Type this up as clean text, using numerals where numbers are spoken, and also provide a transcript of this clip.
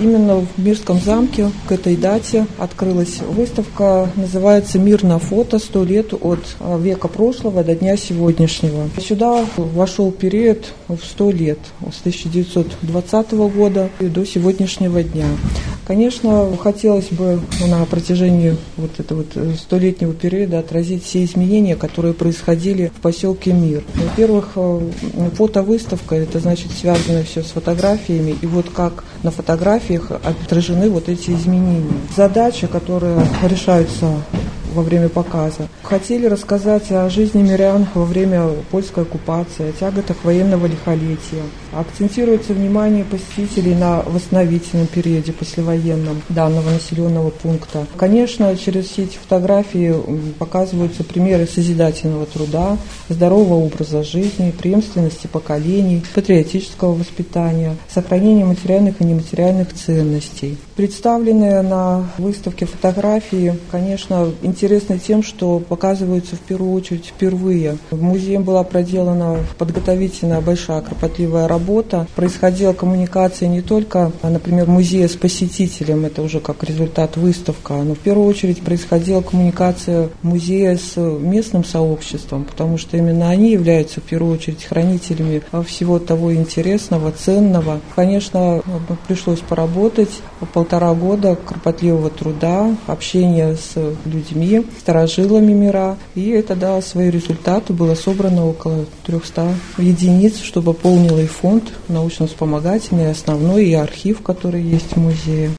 Именно в Мирском замке к этой дате открылась выставка, называется «Мир на фото. 100 лет от века прошлого до дня сегодняшнего». Сюда вошел период в 100 лет, с 1920 года и до сегодняшнего дня. Конечно, хотелось бы на протяжении этого 100-летнего периода отразить все изменения, которые происходили в поселке Мир. Во-первых, фотовыставка, это значит связано все с фотографиями, и как на фотографиях отражены эти изменения. Задачи, которые решаются во время показа. Хотели рассказать о жизни мирян во время польской оккупации, о тяготах военного лихолетия. Акцентируется внимание посетителей на восстановительном периоде послевоенном данного населенного пункта. Конечно, через все эти фотографии показываются примеры созидательного труда, здорового образа жизни, преемственности поколений, патриотического воспитания, сохранения материальных и нематериальных ценностей. Представленные на выставке фотографии, конечно, интересны тем, что показываются в первую очередь впервые. В музее была проделана подготовительная большая кропотливая работа. Происходила коммуникация не только, например, музея с посетителем, это уже как результат выставка, но в первую очередь происходила коммуникация музея с местным сообществом, потому что именно они являются в первую очередь хранителями всего того интересного, ценного. Конечно, пришлось поработать 1,5 года кропотливого труда, общения с людьми, старожилами Мира, и это дало свои результаты. Было собрано около 300 единиц, что пополнило и фонд научно-вспомогательный, основной, и архив, который есть в музее.